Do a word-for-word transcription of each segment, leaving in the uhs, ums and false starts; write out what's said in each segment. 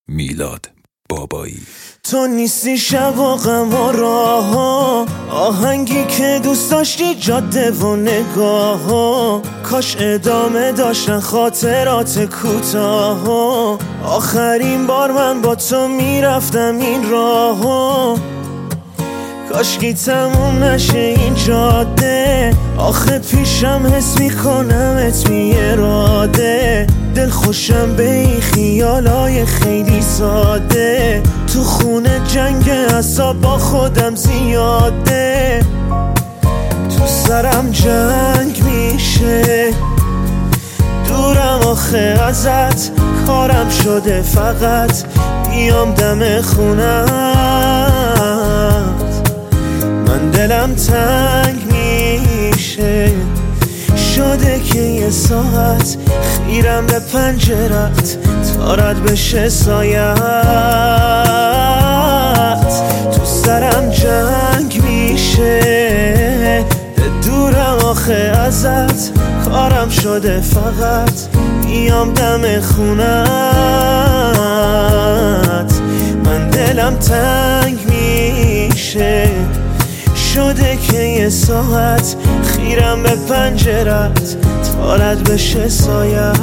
میلاد بابایی. تو نیستی شب و غم و راه ها، آهنگی که دوست داشتی جاده و نگاه ها، کاش ادامه داشتن خاطرات کوتاه ها. آخرین بار من با تو میرفتم این راه ها، کاشکی تموم نشه این جاده. آخه پیشم حس میکنم ات بی اراده، دل خوشم به این خیالای خیلی ساده. تو خونه جنگ اعصاب با خودم زیاده، تو سرم جنگ میشه. دورم آخه ازت، کارم شده فقط بیام دم خونت. من دلم تنگ میشه، شده که یه ساعت خیرم به پنجرت تا رد بشه سایت. تو سرم جنگ میشه، دورم آخه ازت، کارم شده فقط بیام دم خونت. من دلم تنگ میشه، شده که یه ساعت خیرم به پنجرت تا رد بشه سایت.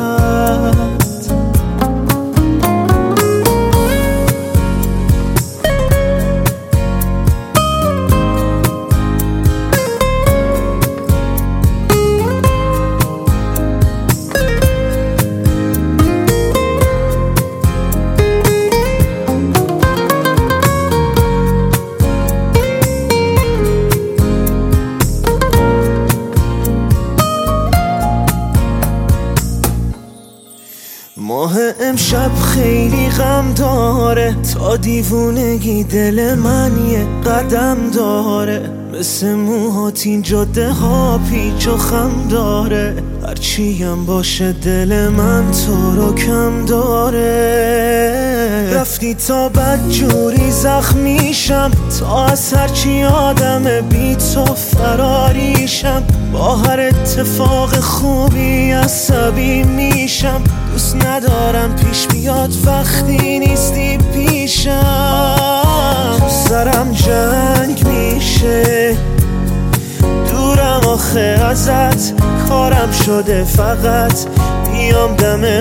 ماه امشب خیلی غم داره، تا دیوونگی دل من یه قدم داره. مثل موهات این جاده ها پیچ و خم داره، هرچیم باشه دل من تو رو کم داره. رفتی تا بد جوری زخمیشم، تا از هرچی آدم بی تو فراریشم. با هر اتفاق خوبی عصبی میشم، دوست ندارم پیش بیاد وقتی نیستی پیشم. تو سرم جنگ میشه، دورم آخه ازت، کارم شده فقط بیام دم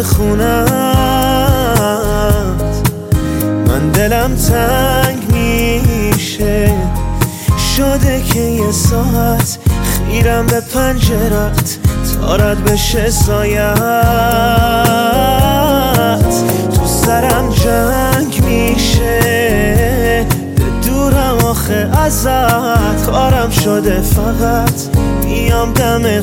خونت. من دلم تنگ میشه، شده که یه ساعت خیرم به پنجرت تا رد بشه سایت. تو سرم جنگ میشه، دورم آخه ازت، کارم شده فقط بیام دم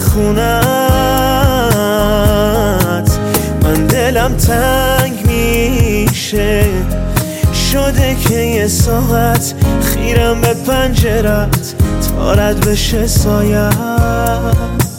خونت. من دلم تنگ میشه، شده که یه ساعت خیرم به پنجرت تا رد بشه سایت.